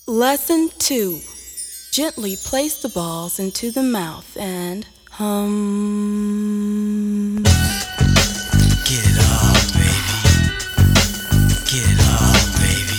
Lesson 2. Gently place the balls into the mouth and hum. Get it off, baby. Get it off, baby.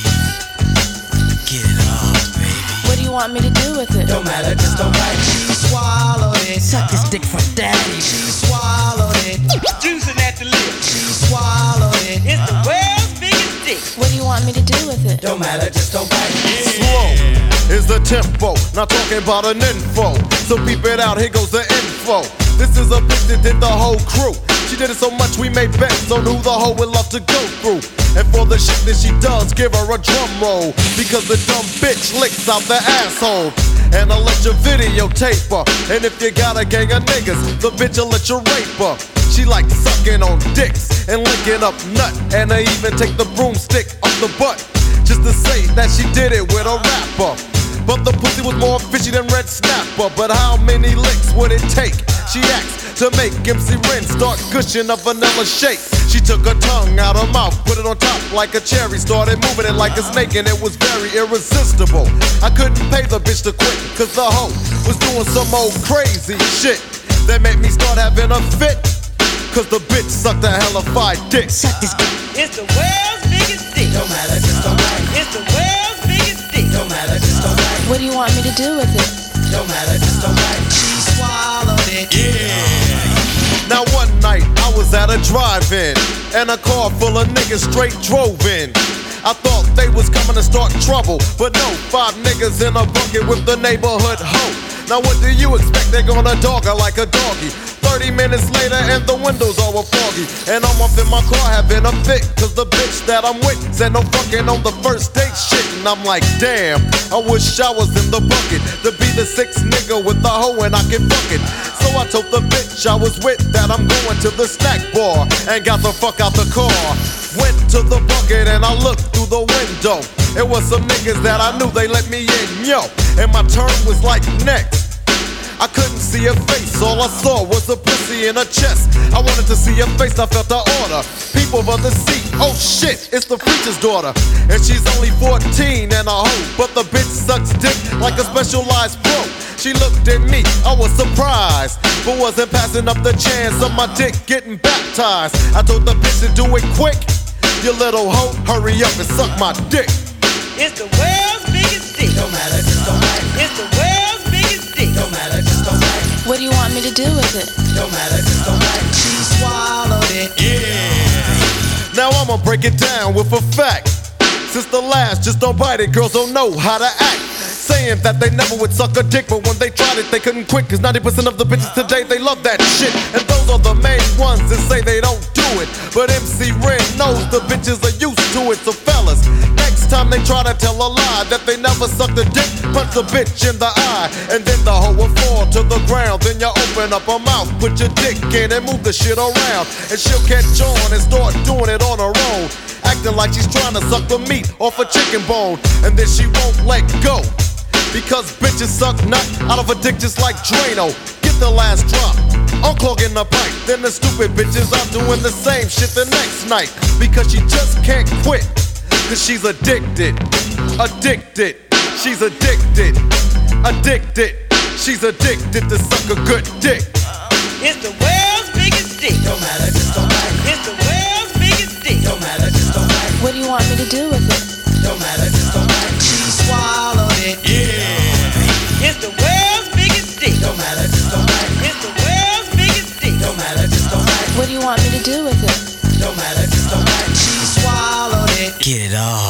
Get it off, baby. What do you want me to do with it? Don't matter, just don't bite. She swallowed it. Suck this dick from daddy. She swallowed it. Juicing at the lips. She swallowed it. It's the world's biggest dick. What do you want me to do with it? Don't matter, just don't bite. Slow is the tempo, not talking about an info. So peep it out, here goes the info. This is a bitch that did the whole crew. She did it so much we made bets on who the hoe would love to go through. And for the shit that she does, give her a drum roll. Because the dumb bitch licks out the asshole. And I'll let you videotape her. And if you got a gang of niggas, the bitch will let you rape her. She like sucking on dicks and licking up nut. And I even take the broomstick off the butt. Just to say that she did it with a rapper. But the pussy was more fishy than Red Snapper. But how many licks would it take? She asked to make MC Ren start gushing a vanilla shake. She took her tongue out her mouth, put it on top like a cherry, started moving it like a snake, and it was very irresistible. I couldn't pay the bitch to quit, cause the hoe was doing some old crazy shit that made me start having a fit. Cause the bitch sucked a hellified dick. Suck this dick. It's the world's biggest dick. Don't matter, just don't bite. It's the world's biggest dick. Don't matter, just don't bite. What do you want me to do with it? Don't matter, just don't bite. She swallowed it. Now one night I was at a drive-in and a car full of niggas straight drove in. I thought they was coming to start trouble, but no, 5 niggas in a bucket with the neighborhood hoe. Now what do you expect? They're gonna dog her like a doggy. 30 minutes later and the windows all were foggy. And I'm up in my car having a fit, cause the bitch that I'm with said no fucking on the first date shit. And I'm like, damn, I wish I was in the bucket to be the 6th nigga with the hoe and I can fuck it. So I told the bitch I was with that I'm going to the snack bar and got the fuck out the car. Went to the bucket and I looked through the window. It was some niggas that I knew, they let me in, yo. And my turn was like next. I couldn't see her face, all I saw was a pussy in her chest. I wanted to see her face, I felt the order. People of the seat, oh shit, it's the preacher's daughter. And she's only 14 and a hoe, but the bitch sucks dick like a specialized pro. She looked at me, I was surprised, but wasn't passing up the chance of my dick getting baptized. I told the bitch to do it quick. You little hoe, hurry up and suck my dick. It's the world's biggest dick. Don't matter, just don't bite. It's the world's biggest dick. Don't matter, just don't bite. What do you want me to do with it? Don't matter, just don't bite. She swallowed it. Now I'ma break it down with a fact. Since the last just don't bite it, girls don't know how to act. Saying that they never would suck a dick, but when they tried it, they couldn't quit. Cause 90% of the bitches today, they love that shit. And those are the main ones that say they don't do it. But MC Ren knows the bitches are used to it. So fellas, next time they try to tell a lie that they never sucked a dick, punch the bitch in the eye. And then the hoe will fall to the ground. Then you open up her mouth, put your dick in and move the shit around. And she'll catch on and start doing it on her own, acting like she's trying to suck the meat off a chicken bone. And then she won't let go, because bitches suck nut out of a dick just like Drano. Get the last drop, unclogging the pipe. Then the stupid bitches are doing the same shit the next night, because she just can't quit. Cause she's addicted, addicted. She's addicted, addicted. She's addicted to suck a good dick. It's the world's biggest dick. Don't matter, just don't bite. It's the world's biggest dick. Don't matter, just don't bite. What do you want me to do with it? Don't matter, just don't bite. She swallowed it. It's the world's biggest dick. Don't matter, just don't bite. It's the world's biggest dick. Don't matter, just don't bite. What do you want me to do with it? Don't matter, just don't bite. She swallowed it. Get it off.